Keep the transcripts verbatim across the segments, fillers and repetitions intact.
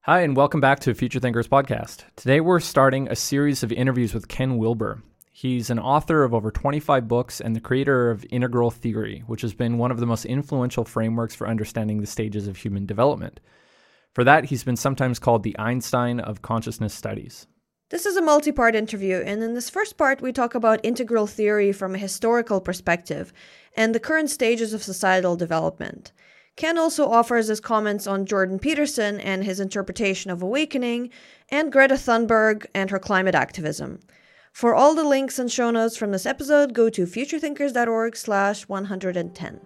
Hi, and welcome back to Future Thinkers Podcast. Today we're starting a series of interviews with Ken Wilber. He's an author of over twenty-five books and the creator of Integral Theory, which has been one of the most influential frameworks for understanding the stages of human development. For that, he's been sometimes called the Einstein of consciousness studies. This is a multi-part interview, and in this first part, we talk about integral theory from a historical perspective and the current stages of societal development. Ken also offers his comments on Jordan Peterson and his interpretation of awakening, and Greta Thunberg and her climate activism. For all the links and show notes from this episode, go to futurethinkers.org slash 110.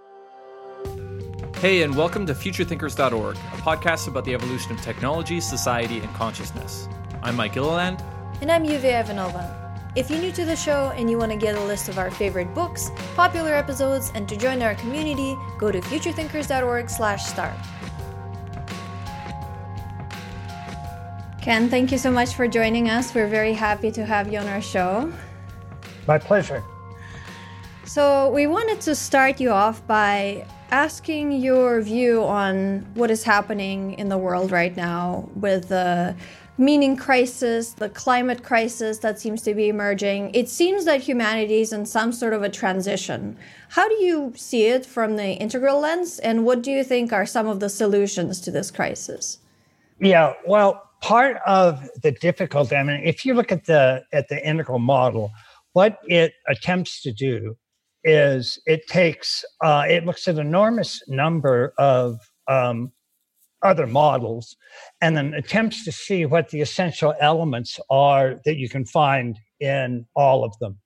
Hey, and welcome to futurethinkers dot org, a podcast about the evolution of technology, society, and consciousness. I'm Mike Gilliland. And I'm Yuve Ivanova. If you're new to the show and you want to get a list of our favorite books, popular episodes, and to join our community, go to futurethinkers.org slash start. Ken, thank you so much for joining us. We're very happy to have you on our show. My pleasure. So we wanted to start you off by asking your view on what is happening in the world right now with the meaning crisis, the climate crisis that seems to be emerging. It seems that humanity is in some sort of a transition. How do you see it from the integral lens, and what do you think are some of the solutions to this crisis? Yeah, well, part of the difficulty, I mean, if you look at the at the integral model, what it attempts to do is it takes, uh, it looks at an enormous number of um, other models and then attempts to see what the essential elements are that you can find in all of them.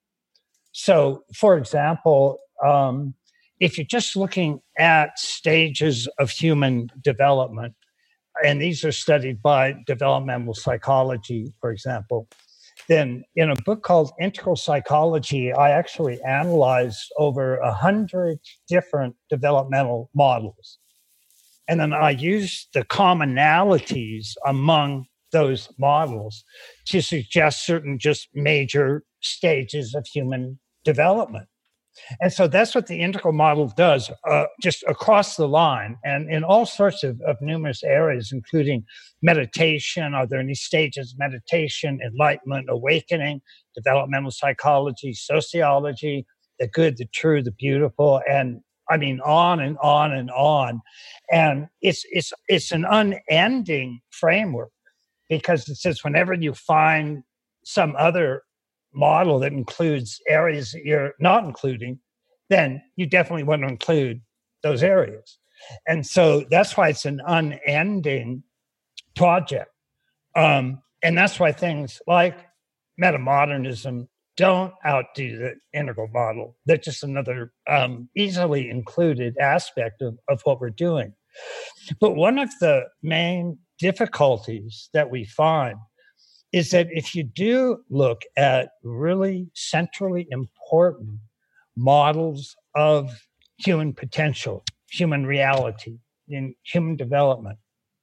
So, for example, um, if you're just looking at stages of human development, and these are studied by developmental psychology, for example, then in a book called Integral Psychology, I actually analyzed over a hundred different developmental models. And then I used the commonalities among those models to suggest certain just major stages of human development. And so that's what the integral model does, uh, just across the line and in all sorts of, of numerous areas, including meditation. Are there any stages of meditation, enlightenment, awakening, developmental psychology, sociology, the good, the true, the beautiful, and I mean, on and on and on. And it's it's it's an unending framework because it says whenever you find some other model that includes areas that you're not including, then you definitely want to include those areas. And so that's why it's an unending project. Um, and that's why things like metamodernism don't outdo the integral model. They're just another um, easily included aspect of, of what we're doing. But one of the main difficulties that we find is that if you do look at really centrally important models of human potential, human reality, in human development,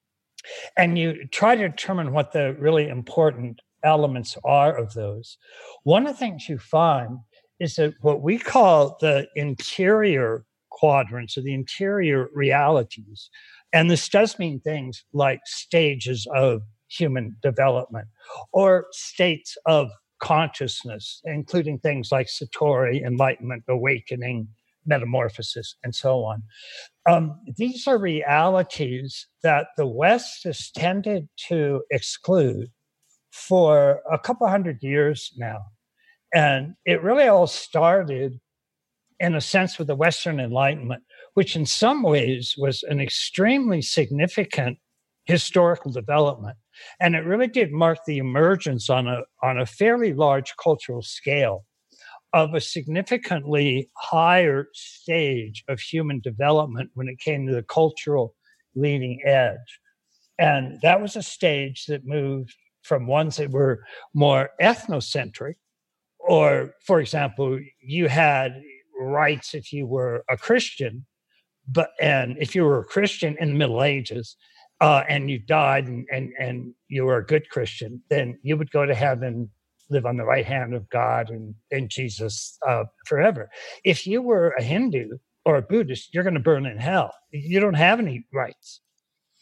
and you try to determine what the really important elements are of those, one of the things you find is that what we call the interior quadrants or the interior realities, and this does mean things like stages of human development or states of consciousness, including things like satori, enlightenment, awakening, metamorphosis, and so on. Um, these are realities that the West has tended to exclude for a couple hundred years now. And it really all started, in a sense, with the Western Enlightenment, which in some ways was an extremely significant historical development. And it really did mark the emergence on a, on a fairly large cultural scale of a significantly higher stage of human development when it came to the cultural leading edge. And that was a stage that moved from ones that were more ethnocentric, or, for example, you had rights if you were a Christian, but and if you were a Christian in the Middle Ages, uh, and you died and, and and you were a good Christian, then you would go to heaven, live on the right hand of God and, and Jesus uh, forever. If you were a Hindu or a Buddhist, you're going to burn in hell. You don't have any rights.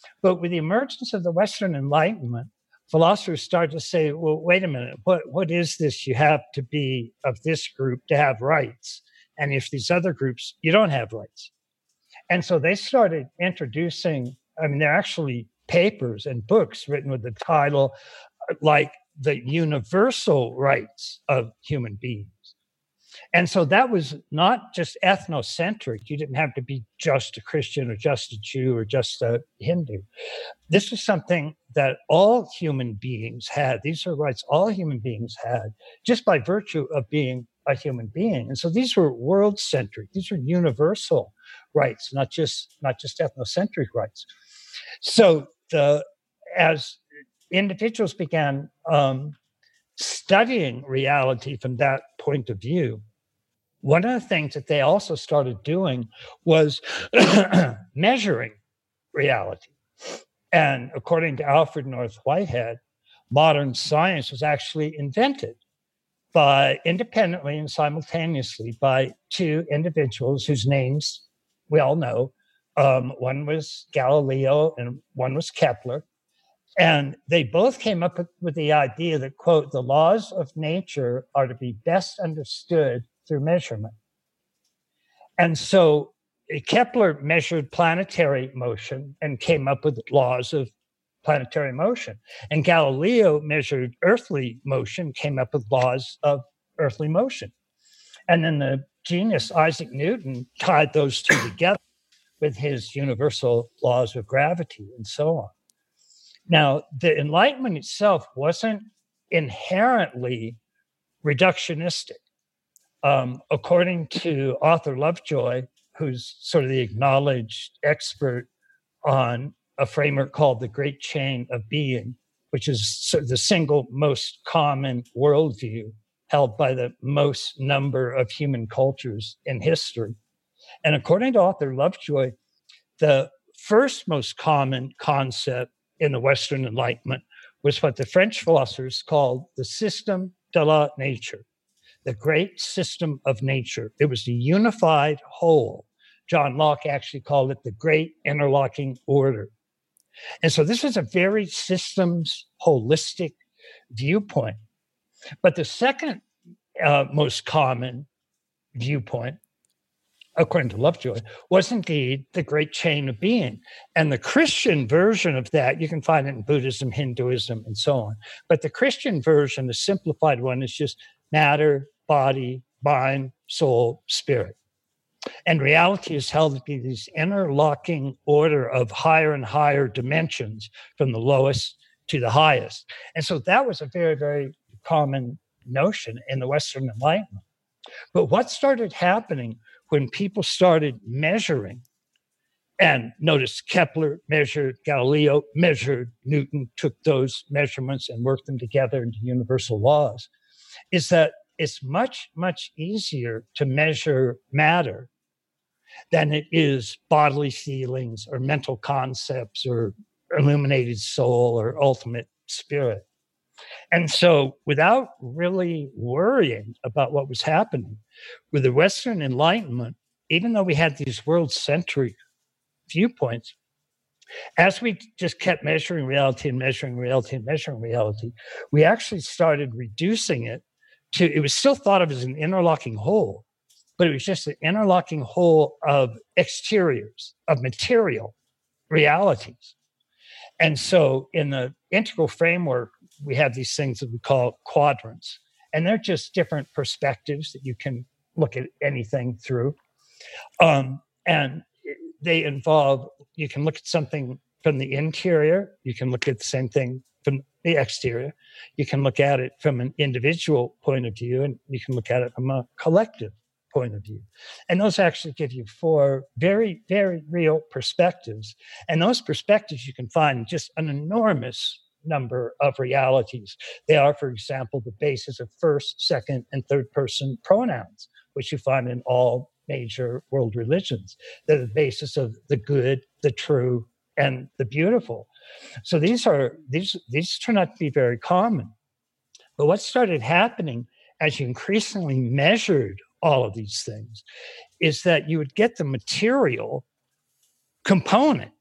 But with the emergence of the Western Enlightenment, philosophers started to say, well, wait a minute, what, what is this? You have to be of this group to have rights. And if these other groups, you don't have rights. And so they started introducing, I mean, there are actually papers and books written with the title like the universal rights of human beings. And so that was not just ethnocentric. You didn't have to be just a Christian or just a Jew or just a Hindu. This was something that all human beings had. These are rights all human beings had just by virtue of being a human being. And so these were world-centric. These were universal rights, not just, not just ethnocentric rights. So the, as individuals began um, studying reality from that point of view, one of the things that they also started doing was measuring reality. And according to Alfred North Whitehead, modern science was actually invented by independently and simultaneously by two individuals whose names we all know. Um, one was Galileo and one was Kepler. And they both came up with, with the idea that, quote, the laws of nature are to be best understood through measurement. And so Kepler measured planetary motion and came up with laws of planetary motion. And Galileo measured earthly motion, came up with laws of earthly motion. And then the genius Isaac Newton tied those two together with his universal laws of gravity and so on. Now, the Enlightenment itself wasn't inherently reductionistic. Um, according to Arthur Lovejoy, who's sort of the acknowledged expert on a framework called the Great Chain of Being, which is sort of the single most common worldview held by the most number of human cultures in history. And according to Arthur Lovejoy, the first most common concept in the Western Enlightenment was what the French philosophers called the system de la nature, the great system of nature. It was the unified whole. John Locke actually called it the great interlocking order. And so this is a very systems holistic viewpoint. But the second uh, most common viewpoint, according to Lovejoy, was indeed the great chain of being. And the Christian version of that, you can find it in Buddhism, Hinduism, and so on. But the Christian version, the simplified one, is just matter, body, mind, soul, spirit. And reality is held to be this interlocking order of higher and higher dimensions from the lowest to the highest. And so that was a very, very common notion in the Western Enlightenment. But what started happening when people started measuring, and notice Kepler measured, Galileo measured, Newton took those measurements and worked them together into universal laws, is that it's much, much easier to measure matter than it is bodily feelings or mental concepts or illuminated soul or ultimate spirit. And so without really worrying about what was happening with the Western Enlightenment, even though we had these world-centric viewpoints, as we just kept measuring reality and measuring reality and measuring reality, we actually started reducing it to, it was still thought of as an interlocking whole, but it was just an interlocking whole of exteriors, of material realities. And so in the integral framework, we have these things that we call quadrants, and they're just different perspectives that you can look at anything through. Um, and they involve, you can look at something from the interior, you can look at the same thing from the exterior, you can look at it from an individual point of view, and you can look at it from a collective point of view. And those actually give you four very, very real perspectives. And those perspectives you can find in just an enormous number of realities. They are, for example, the basis of first, second, and third person pronouns, which you find in all major world religions. They're the basis of the good, the true, and the beautiful. So these are these these turn out to be very common. But what started happening as you increasingly measured all of these things is that you would get the material component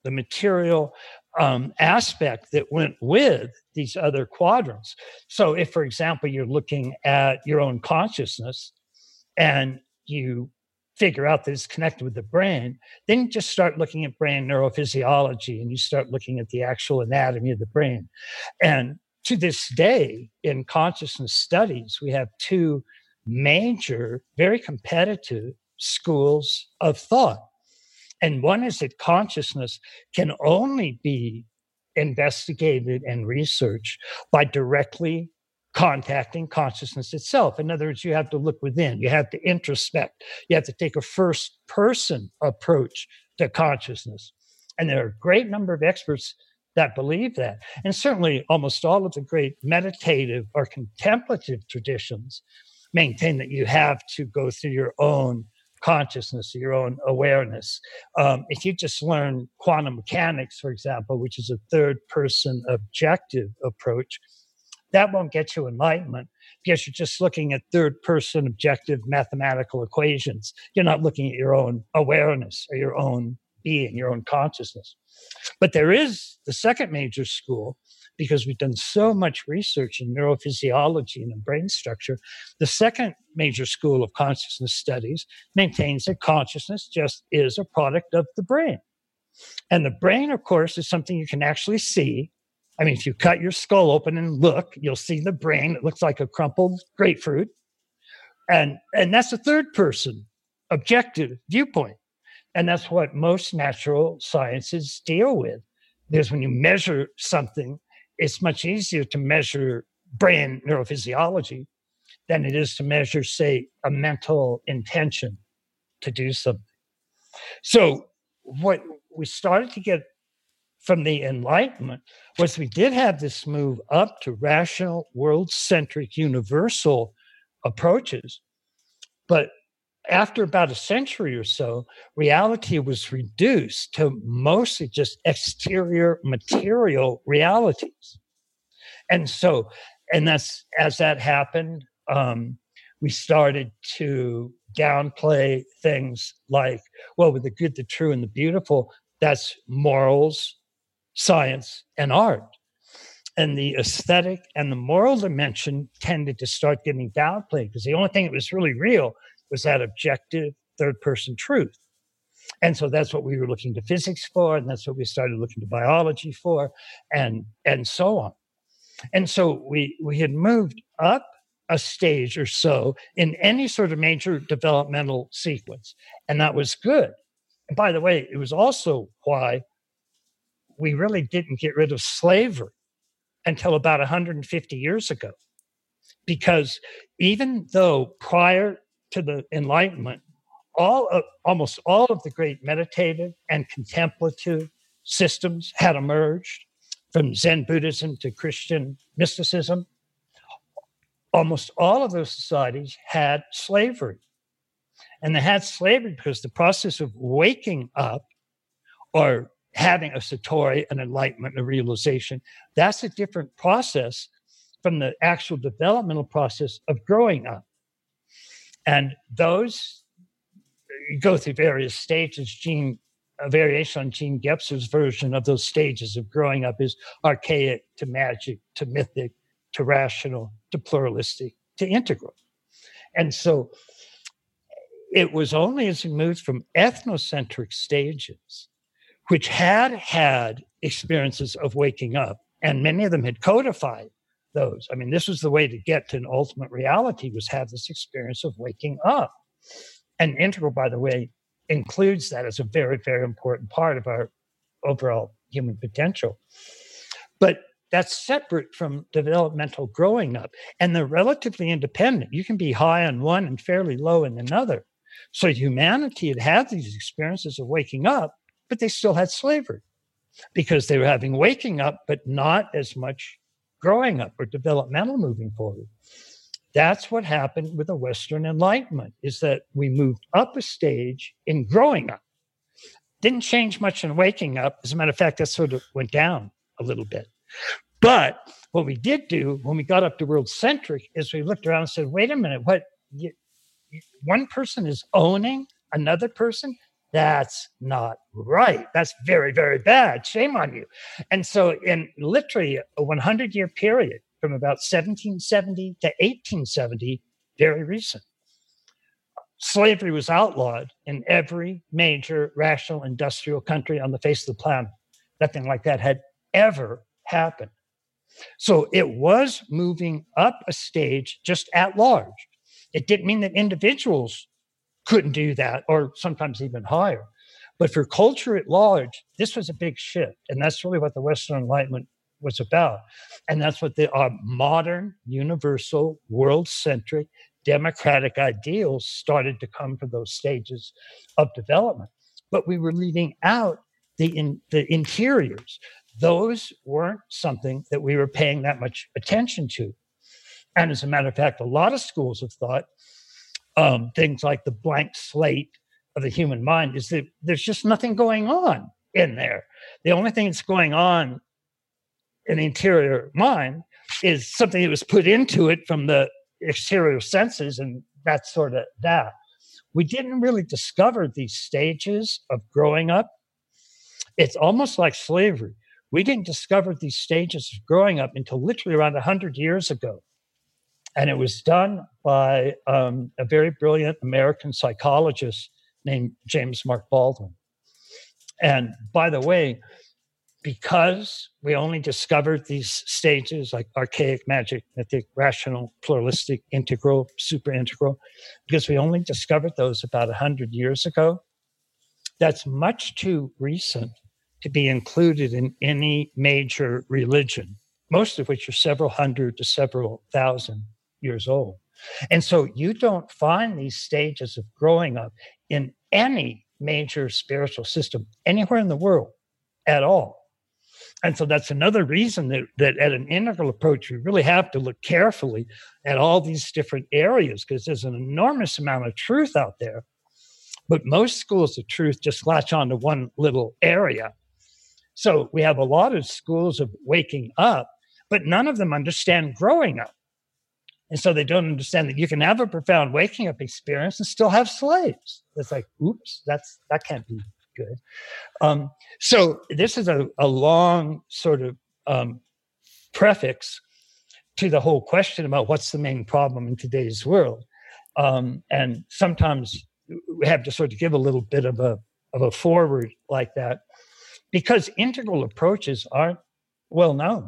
the material um, aspect that went with these other quadrants. So if, for example, you're looking at your own consciousness and you figure out that it's connected with the brain, then you just start looking at brain neurophysiology and you start looking at the actual anatomy of the brain. And to this day, in consciousness studies, we have two major, very competitive schools of thought. And one is that consciousness can only be investigated and researched by directly contacting consciousness itself. In other words, you have to look within, you have to introspect, you have to take a first person approach to consciousness. And there are a great number of experts that believe that. And certainly almost all of the great meditative or contemplative traditions maintain that you have to go through your own consciousness, your own awareness. Um, if you just learn quantum mechanics, for example, which is a third person objective approach, that won't get you enlightenment because you're just looking at third person objective mathematical equations. You're not looking at your own awareness or your own being, your own consciousness. But there is the second major school, because we've done so much research in neurophysiology and in brain structure. The second major school of consciousness studies maintains that consciousness just is a product of the brain. And the brain, of course, is something you can actually see. I mean, if you cut your skull open and look, you'll see the brain. It looks like a crumpled grapefruit. And, and that's a third person objective viewpoint. And that's what most natural sciences deal with. Because when you measure something, it's much easier to measure brain neurophysiology than it is to measure, say, a mental intention to do something. So what we started to get from the Enlightenment was we did have this move up to rational, world-centric, universal approaches. But after about a century or so, reality was reduced to mostly just exterior material realities. And so, and that's, as that happened, um, we started to downplay things like, well, with the good, the true, and the beautiful, that's morals, science, and art. And the aesthetic and the moral dimension tended to start getting downplayed because the only thing that was really real was that objective third-person truth. And so that's what we were looking to physics for, and that's what we started looking to biology for, and, and so on. And so we, we had moved up a stage or so in any sort of major developmental sequence, and that was good. And by the way, it was also why we really didn't get rid of slavery until about one hundred fifty years ago. Because even though prior to the Enlightenment, all of, almost all of the great meditative and contemplative systems had emerged, from Zen Buddhism to Christian mysticism. Almost all of those societies had slavery. And they had slavery because the process of waking up or having a satori, an enlightenment, a realization, that's a different process from the actual developmental process of growing up. And those go through various stages. Gene, a variation on Gene Gebser's version of those stages of growing up is archaic to magic to mythic to rational to pluralistic to integral. And so it was only as we moved from ethnocentric stages, which had had experiences of waking up, and many of them had codified those. I mean, this was the way to get to an ultimate reality, was have this experience of waking up. And integral, by the way, includes that as a very, very important part of our overall human potential. But that's separate from developmental growing up. And they're relatively independent. You can be high on one and fairly low in another. So humanity had had these experiences of waking up, but they still had slavery because they were having waking up, but not as much growing up or developmental moving forward. That's what happened with the Western Enlightenment, is that we moved up a stage in growing up. Didn't change much in waking up. As a matter of fact, that sort of went down a little bit. But what we did do when we got up to world-centric is we looked around and said, wait a minute, what? You, you, one person is owning another person? That's not right. That's very, very bad. Shame on you. And so in literally a hundred-year period from about seventeen seventy to eighteen seventy, very recent, slavery was outlawed in every major rational industrial country on the face of the planet. Nothing like that had ever happened. So it was moving up a stage just at large. It didn't mean that individuals couldn't do that, or sometimes even higher. But for culture at large, this was a big shift. And that's really what the Western Enlightenment was about. And that's what the uh, modern, universal, world-centric, democratic ideals started to come from those stages of development. But we were leaving out the, in, the interiors. Those weren't something that we were paying that much attention to. And as a matter of fact, a lot of schools have thought um, things like the blank slate of the human mind is that there's just nothing going on in there. The only thing that's going on in the interior mind is something that was put into it from the exterior senses, and that's sort of that. We didn't really discover these stages of growing up. It's almost like slavery. We didn't discover these stages of growing up until literally around one hundred years ago. And it was done by um, a very brilliant American psychologist named James Mark Baldwin. And by the way, because we only discovered these stages like archaic, magic, mythic, rational, pluralistic, integral, superintegral, because we only discovered those about one hundred years ago, that's much too recent to be included in any major religion, most of which are several hundred to several thousand years old. And so you don't find these stages of growing up in any major spiritual system anywhere in the world at all. And so that's another reason that, that at an integral approach, we really have to look carefully at all these different areas, because there's an enormous amount of truth out there. But most schools of truth just latch on to one little area. So we have a lot of schools of waking up, but none of them understand growing up. And so they don't understand that you can have a profound waking up experience and still have slaves. It's like, oops, that's that can't be good. Um, so this is a, a long sort of um, prefix to the whole question about what's the main problem in today's world. Um, and sometimes we have to sort of give a little bit of a of a forward like that, because integral approaches aren't well known.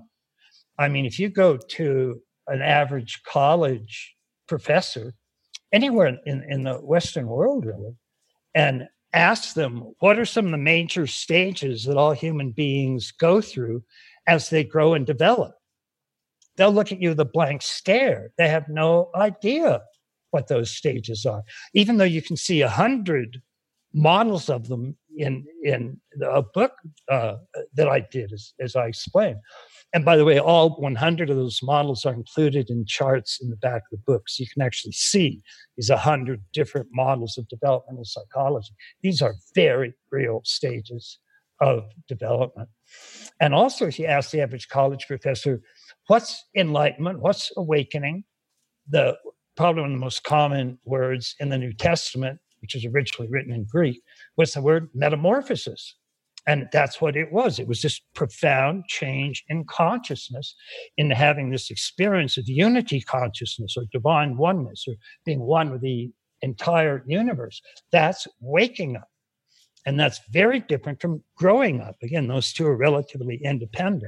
I mean, if you go to an average college professor anywhere in, in the Western world, really, and ask them, what are some of the major stages that all human beings go through as they grow and develop? They'll look at you with a blank stare. They have no idea what those stages are, even though you can see a hundred models of them in, in a book uh, that I did, as, as I explained. And by the way, all one hundred of those models are included in charts in the back of the book. So you can actually see these one hundred different models of developmental psychology. These are very real stages of development. And also, if you ask the average college professor, what's enlightenment? What's awakening? The probably one of the most common words in the New Testament, which is originally written in Greek, was the word metamorphosis. And that's what it was. It was this profound change in consciousness, in having this experience of unity consciousness or divine oneness, or being one with the entire universe. That's waking up. And that's very different from growing up. Again, those two are relatively independent.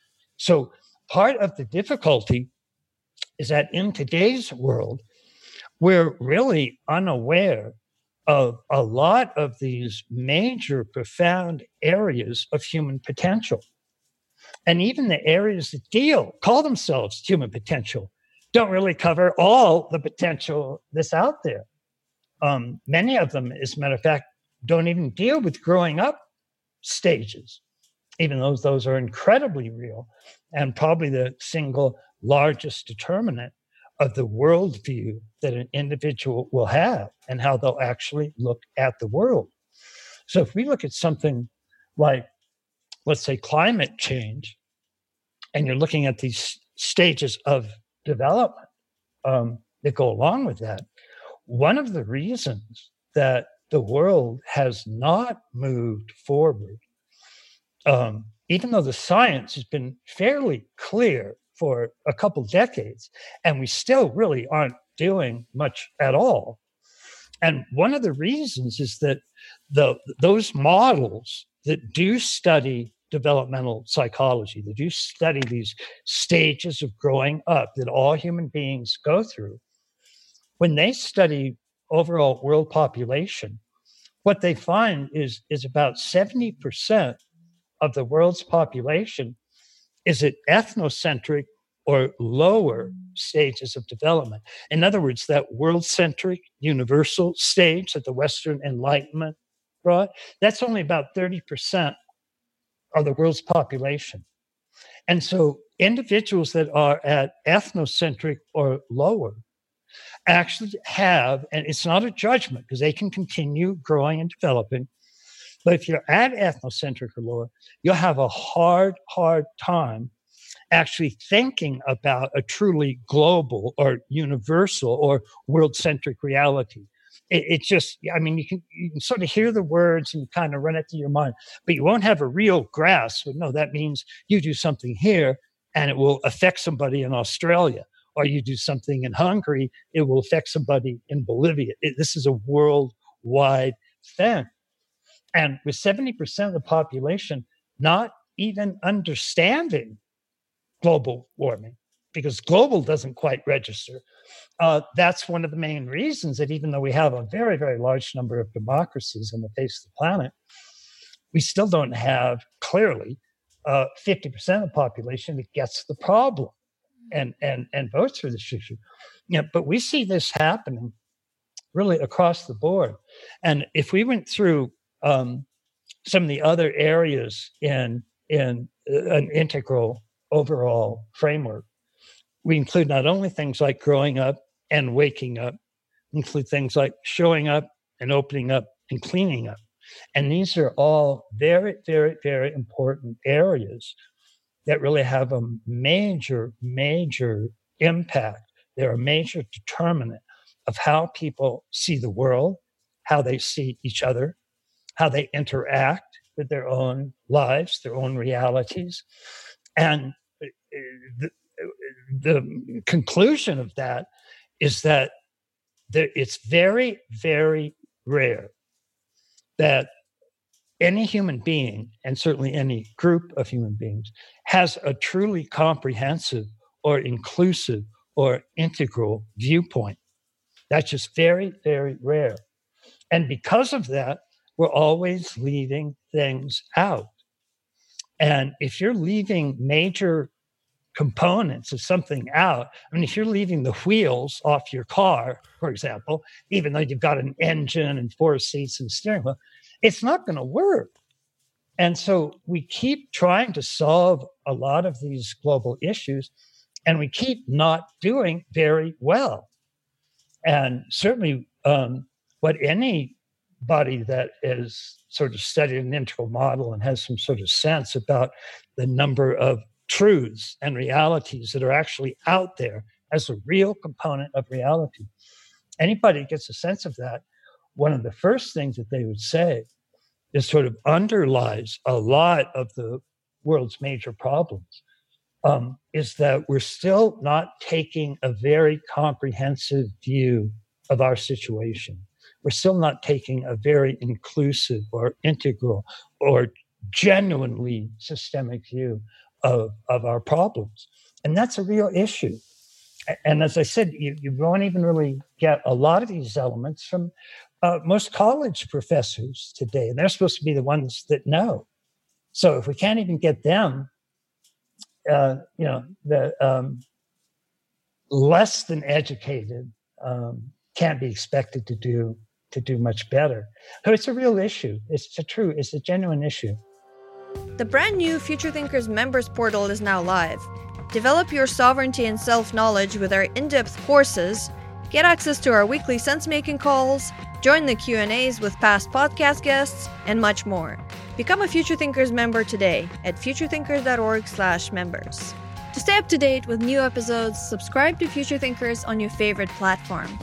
So part of the difficulty is that in today's world, we're really unaware of a lot of these major, profound areas of human potential. And even the areas that deal, call themselves human potential, don't really cover all the potential that's out there. Um, many of them, as a matter of fact, don't even deal with growing up stages, even though those are incredibly real and probably the single largest determinant of the worldview that an individual will have and how they'll actually look at the world. So if we look at something like, let's say, climate change, and you're looking at these stages of development um, that go along with that, one of the reasons that the world has not moved forward. Um, even though the science has been fairly clear for a couple decades, and we still really aren't doing much at all. And one of the reasons is that the those models that do study developmental psychology, that do study these stages of growing up that all human beings go through, when they study overall world population, what they find is, is about seventy percent of the world's population is at ethnocentric or lower stages of development. In other words, that world-centric universal stage that the Western Enlightenment brought, that's only about thirty percent of the world's population. And so individuals that are at ethnocentric or lower actually have, and it's not a judgment because they can continue growing and developing, but if you're at ethnocentric or lower, you'll have a hard, hard time actually thinking about a truly global or universal or world-centric reality. It, it just, I mean, you can you can sort of hear the words and kind of run it through your mind, but you won't have a real grasp. No, that means you do something here and it will affect somebody in Australia, or you do something in Hungary, it will affect somebody in Bolivia. It, this is a worldwide thing. And with seventy percent of the population not even understanding global warming, because global doesn't quite register, uh, that's one of the main reasons that even though we have a very, very large number of democracies on the face of the planet, we still don't have, clearly, uh, fifty percent of the population that gets the problem and, and, and votes for this issue. Yeah, but we see this happening really across the board. And if we went through um, some of the other areas in, in an integral overall framework, we include not only things like growing up and waking up, we include things like showing up and opening up and cleaning up. And these are all very, very, very important areas that really have a major, major impact. They're a major determinant of how people see the world, how they see each other, how they interact with their own lives, their own realities. And the, the conclusion of that is that there, it's very, very rare that any human being, and certainly any group of human beings, has a truly comprehensive or inclusive or integral viewpoint. That's just very, very rare. And because of that, we're always leaving things out. And if you're leaving major components of something out, I mean, if you're leaving the wheels off your car, for example, even though you've got an engine and four seats and steering wheel, it's not going to work. And so we keep trying to solve a lot of these global issues, and we keep not doing very well. And certainly um, what anybody that is sort of studied an integral model and has some sort of sense about the number of truths and realities that are actually out there as a real component of reality, anybody gets a sense of that, one of the first things that they would say is sort of underlies a lot of the world's major problems, um, is that we're still not taking a very comprehensive view of our situation. We're still not taking a very inclusive or integral or genuinely systemic view of, of our problems. And that's a real issue. And as I said, you, you won't even really get a lot of these elements from uh, most college professors today. And they're supposed to be the ones that know. So if we can't even get them, uh, you know, the um, less than educated um, can't be expected to do to do much better. So it's a real issue. It's a true, it's a genuine issue. The brand new Future Thinkers members portal is now live. Develop your sovereignty and self-knowledge with our in-depth courses, get access to our weekly sense-making calls, join the Q and A's with past podcast guests, and much more. Become a Future Thinkers member today at futurethinkers.org slash members. To stay up to date with new episodes, subscribe to Future Thinkers on your favorite platform.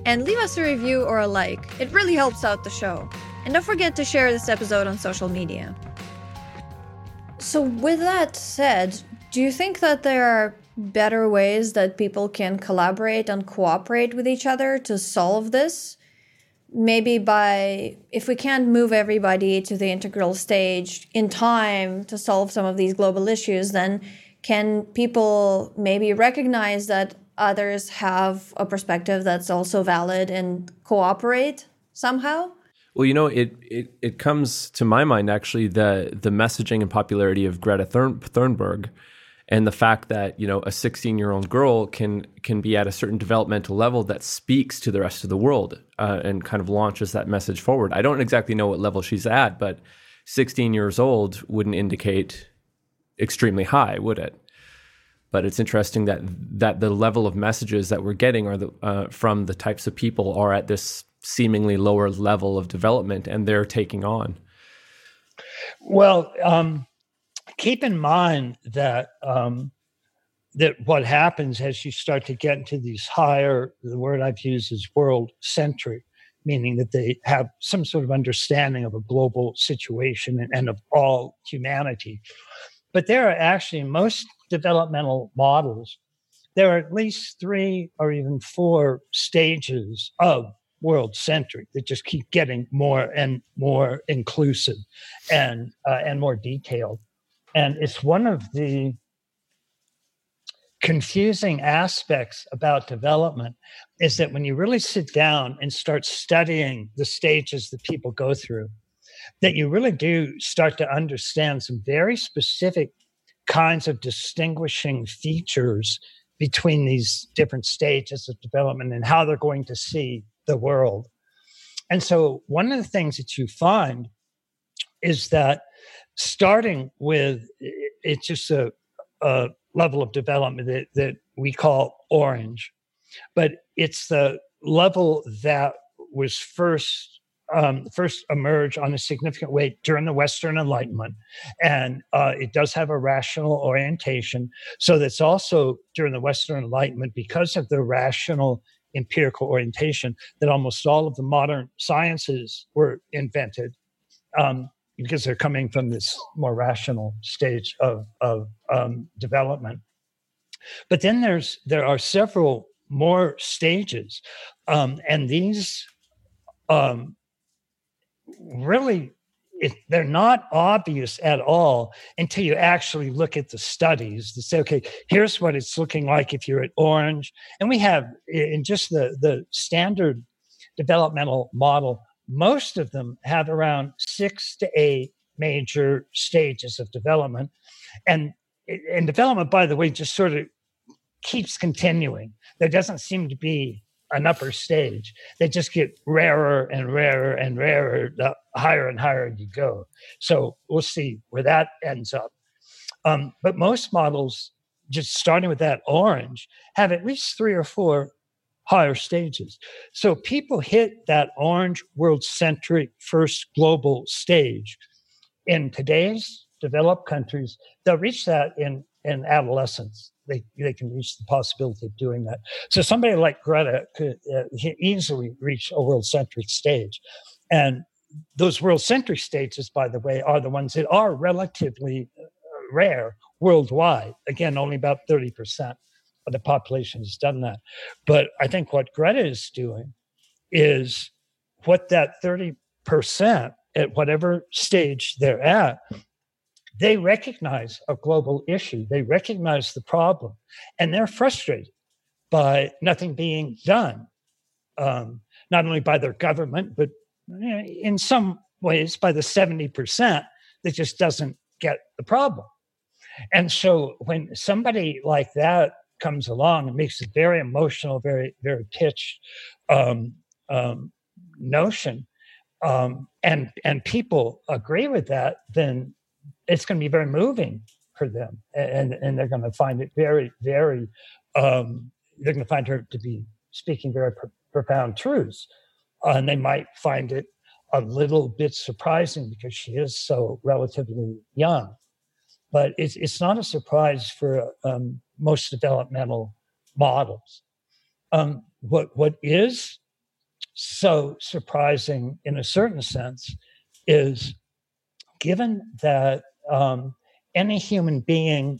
And leave us a review or a like. It really helps out the show. And don't forget to share this episode on social media. So with that said, do you think that there are better ways that people can collaborate and cooperate with each other to solve this? Maybe by, if we can't move everybody to the integral stage in time to solve some of these global issues, then can people maybe recognize that others have a perspective that's also valid and cooperate somehow? Well, you know, it, it, it comes to my mind, actually, the the messaging and popularity of Greta Thun- Thunberg and the fact that, you know, a sixteen-year-old girl can can be at a certain developmental level that speaks to the rest of the world uh, and kind of launches that message forward. I don't exactly know what level she's at, but sixteen years old wouldn't indicate extremely high, would it? But it's interesting that that the level of messages that we're getting are the, uh, from the types of people are at this seemingly lower level of development, and they're taking on. Well, um, keep in mind that um, that what happens as you start to get into these higher, the word I've used is world-centric, meaning that they have some sort of understanding of a global situation and, and of all humanity. But there are actually, most developmental models, there are at least three or even four stages of world-centric that just keep getting more and more inclusive and uh, and more detailed. And it's one of the confusing aspects about development is that when you really sit down and start studying the stages that people go through, that you really do start to understand some very specific kinds of distinguishing features between these different stages of development and how they're going to see the world. And so one of the things that you find is that starting with, it's just a, a level of development that, that we call orange, but it's the level that was first Um, first emerge on a significant way during the Western Enlightenment. And uh, it does have a rational orientation. So that's also during the Western Enlightenment, because of the rational empirical orientation, that almost all of the modern sciences were invented um, because they're coming from this more rational stage of, of um, development. But then there's there are several more stages. Um, and these um, really, it, they're not obvious at all until you actually look at the studies to say, okay, here's what it's looking like if you're at orange. And we have, in just the, the standard developmental model, most of them have around six to eight major stages of development. And, and development, by the way, just sort of keeps continuing. There doesn't seem to be an upper stage. They just get rarer and rarer and rarer the higher and higher you go. So we'll see where that ends up. Um, but most models, just starting with that orange, have at least three or four higher stages. So people hit that orange world-centric first global stage. In today's developed countries, they'll reach that in, in adolescence. They they can reach the possibility of doing that. So somebody like Greta could uh, easily reach a world-centric stage. And those world-centric stages, by the way, are the ones that are relatively rare worldwide. Again, only about thirty percent of the population has done that. But I think what Greta is doing is what that thirty percent at whatever stage they're at, they recognize a global issue. They recognize the problem, and they're frustrated by nothing being done, um, not only by their government, but you know, in some ways by the seventy percent that just doesn't get the problem. And so when somebody like that comes along and makes a very emotional, very, very pitched um, um, notion, um, and, and people agree with that, then it's going to be very moving for them, and and they're going to find it very, very. Um, they're going to find her to be speaking very pro- profound truths, uh, and they might find it a little bit surprising because she is so relatively young. But it's it's not a surprise for um, most developmental models. Um, what what is so surprising in a certain sense is given that um, any human being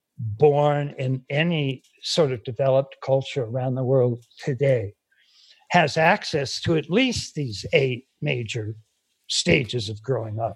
born in any sort of developed culture around the world today has access to at least these eight major stages of growing up.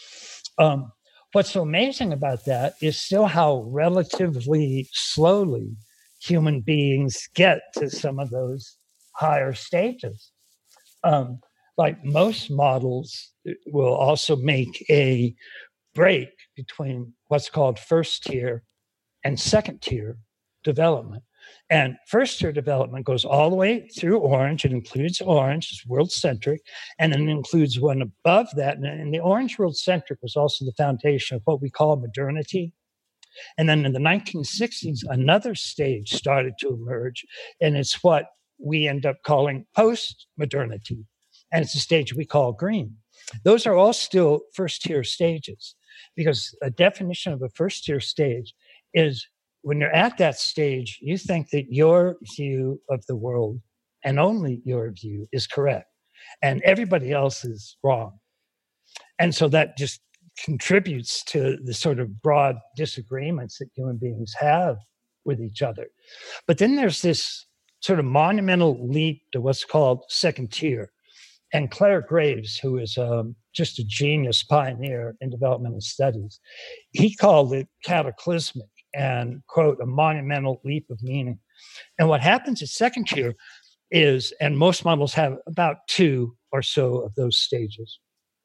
Um, what's so amazing about that is still how relatively slowly human beings get to some of those higher stages. Um, like most models will also make a break between what's called first tier and second tier development. And first tier development goes all the way through orange. It includes orange, it's world-centric, and then it includes one above that. And the orange world-centric was also the foundation of what we call modernity. And then in the nineteen sixties, another stage started to emerge, and it's what we end up calling post-modernity. And it's a stage we call green. Those are all still first-tier stages, because a definition of a first-tier stage is when you're at that stage, you think that your view of the world, and only your view, is correct, and everybody else is wrong. And so that just contributes to the sort of broad disagreements that human beings have with each other. But then there's this sort of monumental leap to what's called second tier. And Clare Graves, who is um, just a genius pioneer in developmental studies, he called it cataclysmic and, quote, a monumental leap of meaning. And what happens at second tier is, and most models have about two or so of those stages,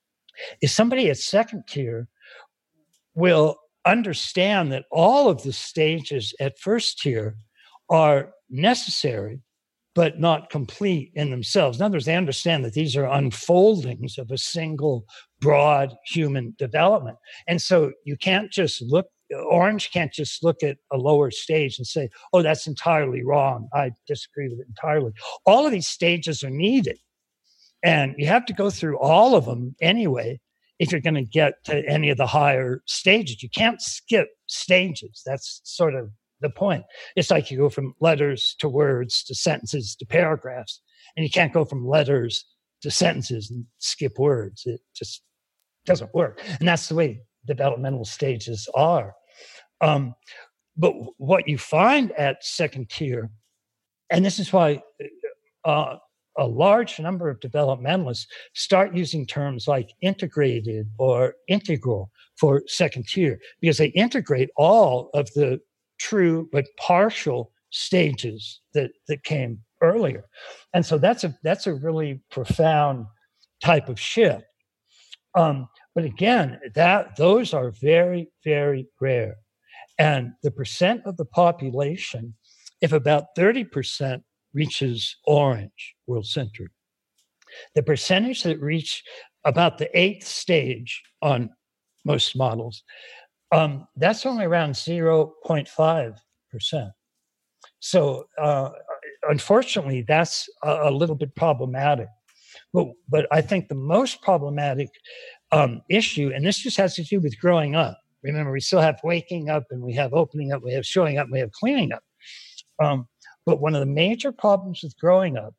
is somebody at second tier will understand that all of the stages at first tier are necessary, but not complete in themselves. In other words, they understand that these are unfoldings of a single broad human development. And so you can't just look, Orange can't just look at a lower stage and say, oh, that's entirely wrong. I disagree with it entirely. All of these stages are needed. And you have to go through all of them anyway if you're going to get to any of the higher stages. You can't skip stages. That's sort of the point. It's like you go from letters to words to sentences to paragraphs, and you can't go from letters to sentences and skip words. It just doesn't work. And that's the way developmental stages are. Um, but what you find at second tier, and this is why uh, a large number of developmentalists start using terms like integrated or integral for second tier, because they integrate all of the true but partial stages that, that came earlier. And so that's a that's a really profound type of shift. Um, but again, that those are very, very rare. And the percent of the population, if about thirty percent reaches orange, world-centric, the percentage that reach about the eighth stage on most models, um, that's only around zero point five percent. So uh, unfortunately, that's a, a little bit problematic. But, but I think the most problematic um, issue, and this just has to do with growing up. Remember, we still have waking up, and we have opening up, we have showing up, we have cleaning up. Um, but one of the major problems with growing up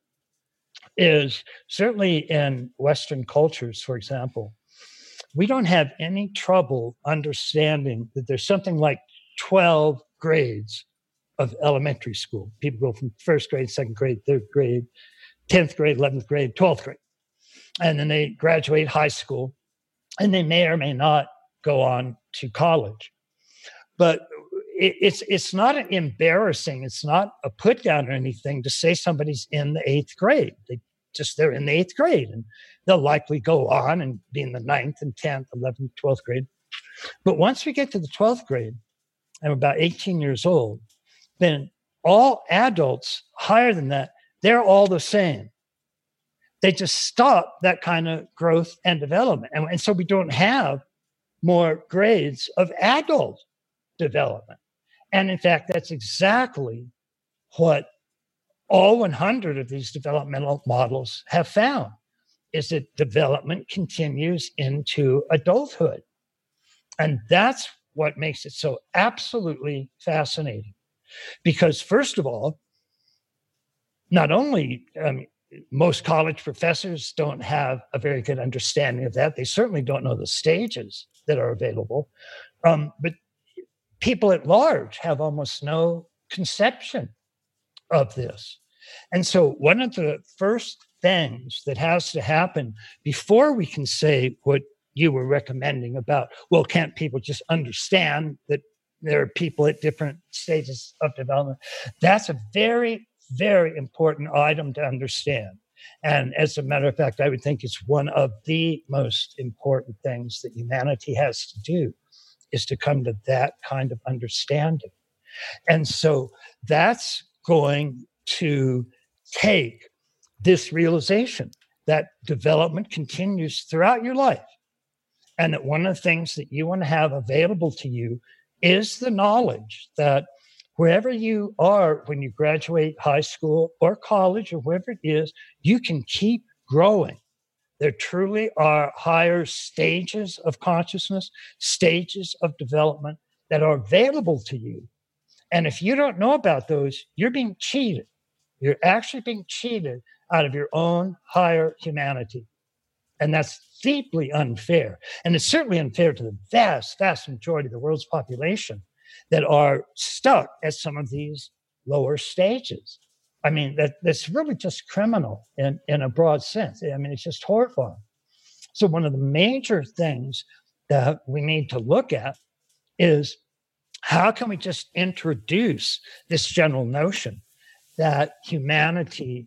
is, certainly in Western cultures, for example, we don't have any trouble understanding that there's something like twelve grades of elementary school. People go from first grade, second grade, third grade, tenth grade, eleventh grade, twelfth grade. And then they graduate high school, and they may or may not go on to college. But it, it's it's not an embarrassing, it's not a put down or anything to say somebody's in the eighth grade. They just, they're in the eighth grade, and they'll likely go on and be in the ninth and tenth, eleventh, twelfth grade. But once we get to the twelfth grade, I'm about eighteen years old, then all adults higher than that, they're all the same. They just stop that kind of growth and development. And, and so we don't have more grades of adult development. And in fact, that's exactly what all one hundred of these developmental models have found, is that development continues into adulthood. And that's what makes it so absolutely fascinating. Because first of all, not only um, most college professors don't have a very good understanding of that. They certainly don't know the stages that are available. Um, but people at large have almost no conception of this. And so one of the first things that has to happen before we can say what you were recommending about, well, can't people just understand that there are people at different stages of development? That's a very, very important item to understand. And as a matter of fact, I would think it's one of the most important things that humanity has to do, is to come to that kind of understanding. And so that's going to take this realization that development continues throughout your life. And that one of the things that you want to have available to you is the knowledge that wherever you are when you graduate high school or college or wherever it is, you can keep growing. There truly are higher stages of consciousness, stages of development that are available to you. And if you don't know about those, you're being cheated. You're actually being cheated out of your own higher humanity. And that's deeply unfair. And it's certainly unfair to the vast, vast majority of the world's population that are stuck at some of these lower stages. I mean, that, that's really just criminal in, in a broad sense. I mean, it's just horrifying. So one of the major things that we need to look at is how can we just introduce this general notion that humanity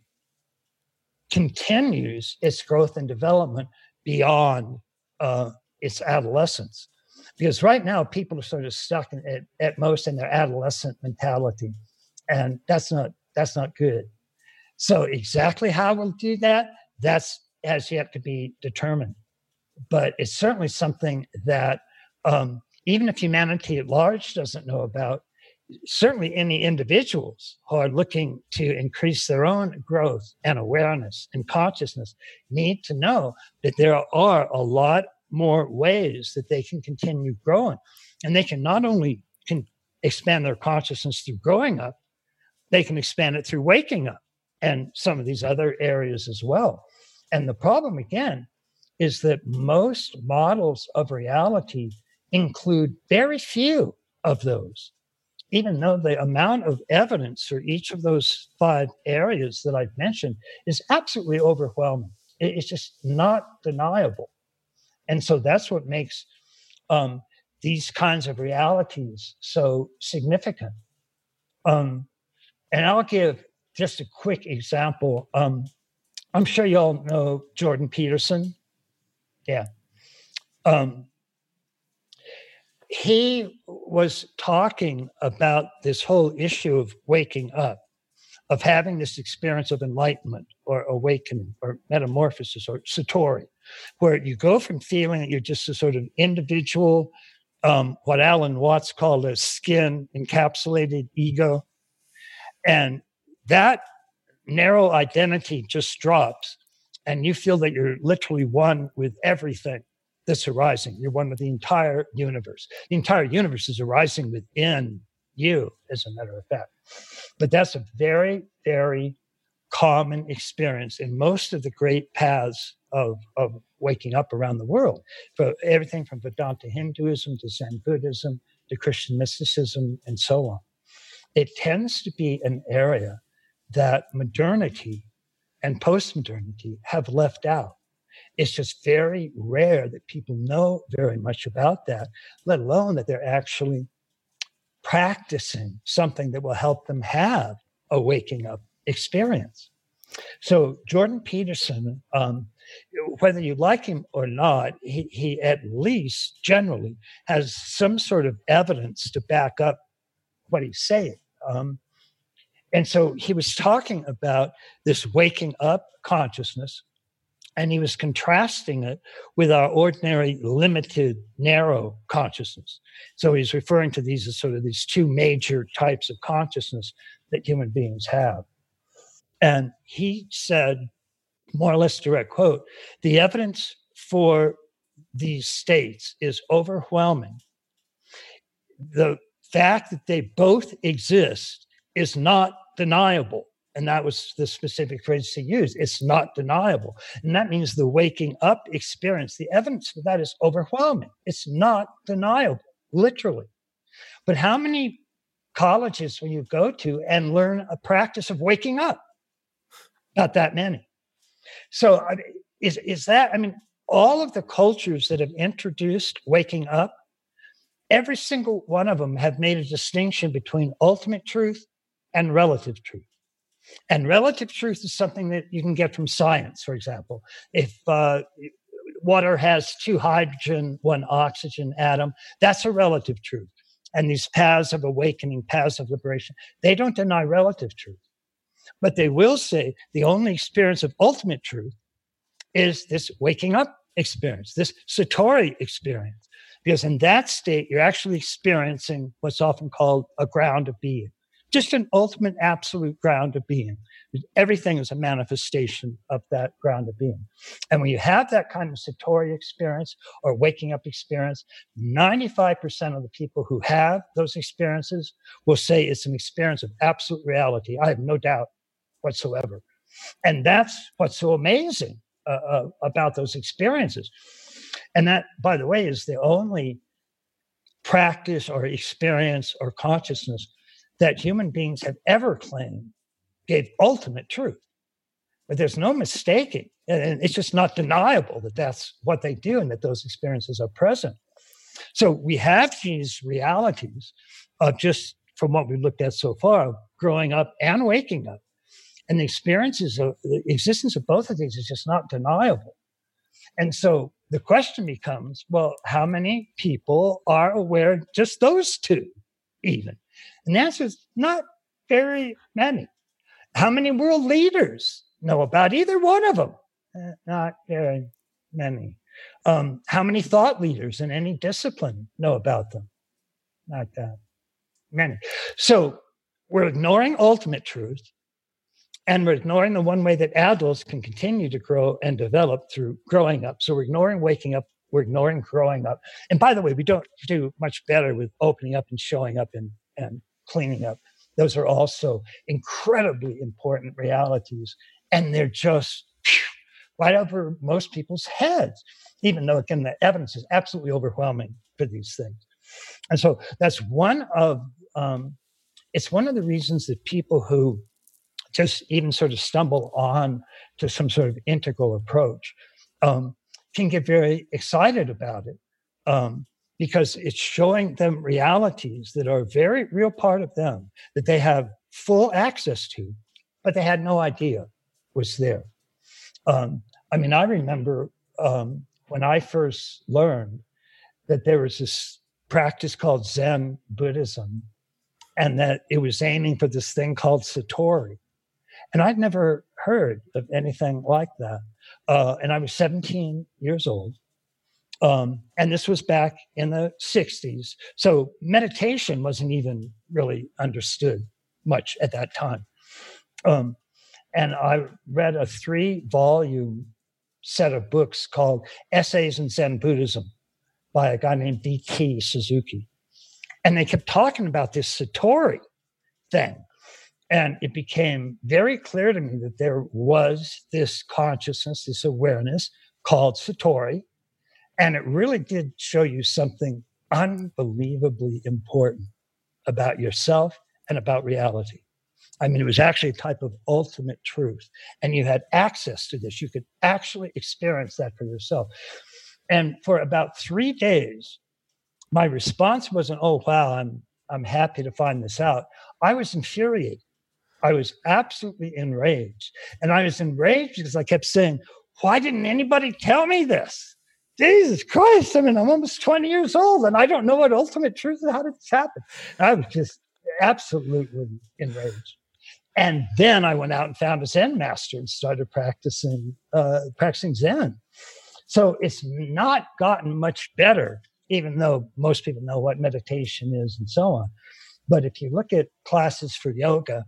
continues its growth and development beyond uh, its adolescence? Because right now, people are sort of stuck in, at, at most in their adolescent mentality, and that's not that's not good. So exactly how we'll do that, that's has yet to be determined. But it's certainly something that um, even if humanity at large doesn't know about, certainly any individuals who are looking to increase their own growth and awareness and consciousness need to know that there are a lot more ways that they can continue growing. And they can not only can expand their consciousness through growing up, they can expand it through waking up and some of these other areas as well. And the problem, again, is that most models of reality include very few of those, even though the amount of evidence for each of those five areas that I've mentioned is absolutely overwhelming. It's just not deniable. And so that's what makes um, these kinds of realities so significant. Um, and I'll give just a quick example. Um, I'm sure you all know Jordan Peterson. Yeah. Um, he was talking about this whole issue of waking up, of having this experience of enlightenment or awakening or metamorphosis or satori, where you go from feeling that you're just a sort of individual, um, what Alan Watts called a skin encapsulated ego. And that narrow identity just drops, and you feel that you're literally one with everything that's arising. You're one with the entire universe. The entire universe is arising within you, as a matter of fact. But that's a very, very common experience in most of the great paths of, of waking up around the world. For everything from Vedanta Hinduism to Zen Buddhism to Christian mysticism and so on. It tends to be an area that modernity and postmodernity have left out. It's just very rare that people know very much about that, let alone that they're actually practicing something that will help them have a waking up experience. So Jordan Peterson, um, whether you like him or not, he, he at least generally has some sort of evidence to back up what he's saying. Um, and so he was talking about this waking up consciousness, and he was contrasting it with our ordinary, limited, narrow consciousness. So he's referring to these as sort of these two major types of consciousness that human beings have. And he said, more or less direct quote, the evidence for these states is overwhelming. The fact that they both exist is not deniable. And that was the specific phrase to use. It's not deniable. And that means the waking up experience, the evidence for that is overwhelming. It's not deniable, literally. But how many colleges will you go to and learn a practice of waking up? Not that many. So is, is that, I mean, all of the cultures that have introduced waking up, every single one of them have made a distinction between ultimate truth and relative truth. And relative truth is something that you can get from science, for example. If uh, water has two hydrogen, one oxygen atom, that's a relative truth. And these paths of awakening, paths of liberation, they don't deny relative truth. But they will say the only experience of ultimate truth is this waking up experience, this Satori experience. Because in that state, you're actually experiencing what's often called a ground of being. Just an ultimate absolute ground of being. Everything is a manifestation of that ground of being. And when you have that kind of Satori experience or waking up experience, ninety-five percent of the people who have those experiences will say it's an experience of absolute reality. I have no doubt whatsoever. And that's what's so amazing uh, uh, about those experiences. And that, by the way, is the only practice or experience or consciousness that human beings have ever claimed gave ultimate truth. But there's no mistaking, and it's just not deniable that that's what they do and that those experiences are present. So we have these realities of just from what we've looked at so far, of growing up and waking up. And the experiences of the existence of both of these is just not deniable. And so the question becomes, well, how many people are aware of just those two even? And the answer is not very many. How many world leaders know about either one of them? Uh, not very many. Um, how many thought leaders in any discipline know about them? Not that many. So we're ignoring ultimate truth, and we're ignoring the one way that adults can continue to grow and develop through growing up. So we're ignoring waking up. We're ignoring growing up. And by the way, we don't do much better with opening up and showing up and, and cleaning up. Those are also incredibly important realities. And they're just phew, right over most people's heads, even though, again, the evidence is absolutely overwhelming for these things. And so that's one of, um, it's one of the reasons that people who just even sort of stumble on to some sort of integral approach um, can get very excited about it. Um, because it's showing them realities that are a very real part of them that they have full access to, but they had no idea was there. Um, I mean, I remember um, when I first learned that there was this practice called Zen Buddhism, and that it was aiming for this thing called Satori. And I'd never heard of anything like that. Uh, and I was seventeen years old. Um, and this was back in the sixties. So meditation wasn't even really understood much at that time. Um, and I read a three volume set of books called Essays in Zen Buddhism by a guy named D T Suzuki. And they kept talking about this Satori thing. And it became very clear to me that there was this consciousness, this awareness called Satori. And it really did show you something unbelievably important about yourself and about reality. I mean, it was actually a type of ultimate truth. And you had access to this. You could actually experience that for yourself. And for about three days, my response wasn't, oh, wow, I'm I'm happy to find this out. I was infuriated. I was absolutely enraged. And I was enraged because I kept saying, why didn't anybody tell me this? Jesus Christ, I mean, I'm almost twenty years old and I don't know what ultimate truth is. How did this happen? I was just absolutely enraged. And then I went out and found a Zen master and started practicing, uh, practicing Zen. So it's not gotten much better, even though most people know what meditation is and so on. But if you look at classes for yoga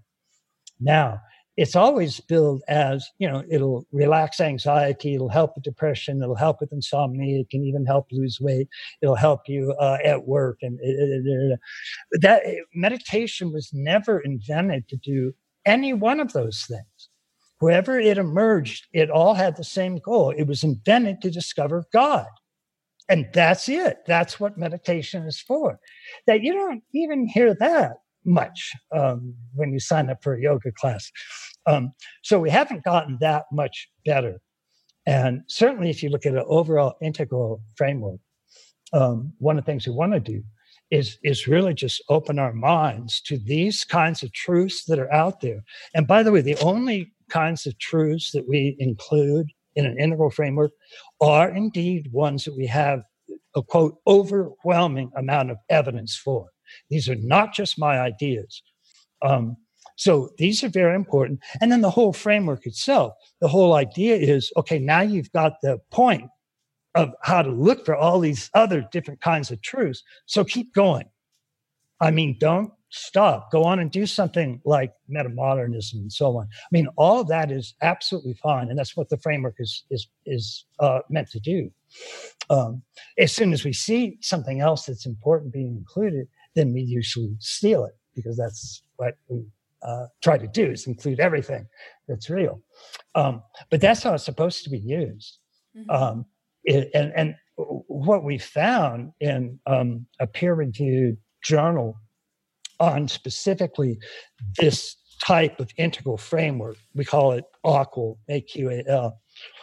now, it's always billed as, you know, it'll relax anxiety, it'll help with depression, it'll help with insomnia, it can even help lose weight, it'll help you uh, at work. And it, it, it, that meditation was never invented to do any one of those things. Wherever it emerged, it all had the same goal. It was invented to discover God. And that's it. That's what meditation is for. That you don't even hear that much um, when you sign up for a yoga class. Um, so we haven't gotten that much better. And certainly if you look at an overall integral framework, um, one of the things we want to do is, is really just open our minds to these kinds of truths that are out there. And by the way, the only kinds of truths that we include in an integral framework are indeed ones that we have a, quote, overwhelming amount of evidence for. These are not just my ideas. Um, so these are very important. And then the whole framework itself, the whole idea is, okay, now you've got the point of how to look for all these other different kinds of truths. So keep going. I mean, don't stop. Go on and do something like metamodernism and so on. I mean, all of that is absolutely fine. And that's what the framework is, is, is uh, meant to do. Um, as soon as we see something else that's important being included, then we usually steal it, because that's what we uh, try to do, is include everything that's real. Um, but that's how it's supposed to be used. Mm-hmm. Um, it, and, and what we found in um, a peer-reviewed journal on specifically this type of integral framework, we call it A Q A L, A Q A L,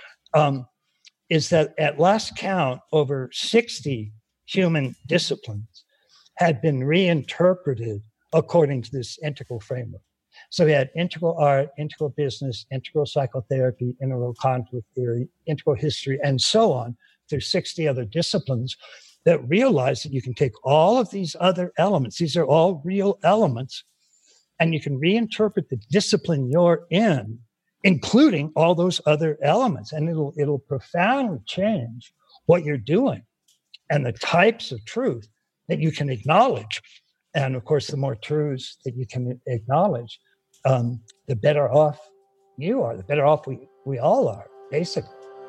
um, is that at last count, over sixty human disciplines had been reinterpreted according to this integral framework. So we had integral art, integral business, integral psychotherapy, integral conflict theory, integral history, and so on, through sixty other disciplines that realize that you can take all of these other elements, these are all real elements, and you can reinterpret the discipline you're in, including all those other elements, and it'll it'll profoundly change what you're doing and the types of truth that you can acknowledge. And of course, the more truths that you can acknowledge, um, the better off you are, the better off we, we all are, basically.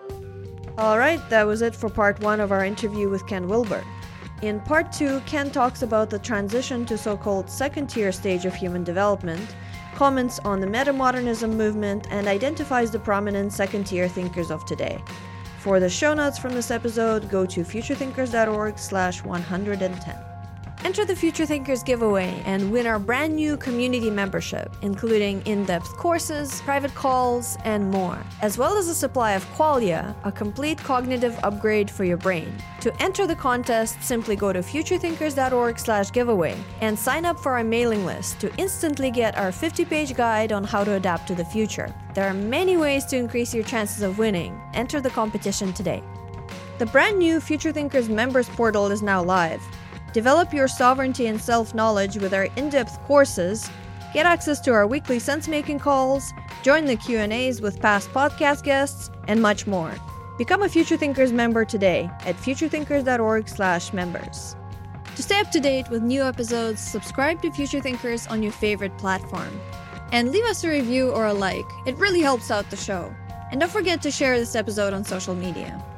All right, that was it for part one of our interview with Ken Wilber. In part two, Ken talks about the transition to so-called second-tier stage of human development, comments on the metamodernism movement, and identifies the prominent second-tier thinkers of today. For the show notes from this episode, go to futurethinkers.org slash 110. Enter the Future Thinkers giveaway and win our brand new community membership, including in-depth courses, private calls, and more, as well as a supply of Qualia, a complete cognitive upgrade for your brain. To enter the contest, simply go to futurethinkers.org slash giveaway and sign up for our mailing list to instantly get our fifty-page guide on how to adapt to the future. There are many ways to increase your chances of winning. Enter the competition today. The brand new Future Thinkers members portal is now live. Develop your sovereignty and self-knowledge with our in-depth courses, get access to our weekly sense-making calls, join the Q and A's with past podcast guests, and much more. Become a Future Thinkers member today at futurethinkers.org slash members. To stay up to date with new episodes, subscribe to Future Thinkers on your favorite platform. And leave us a review or a like. It really helps out the show. And don't forget to share this episode on social media.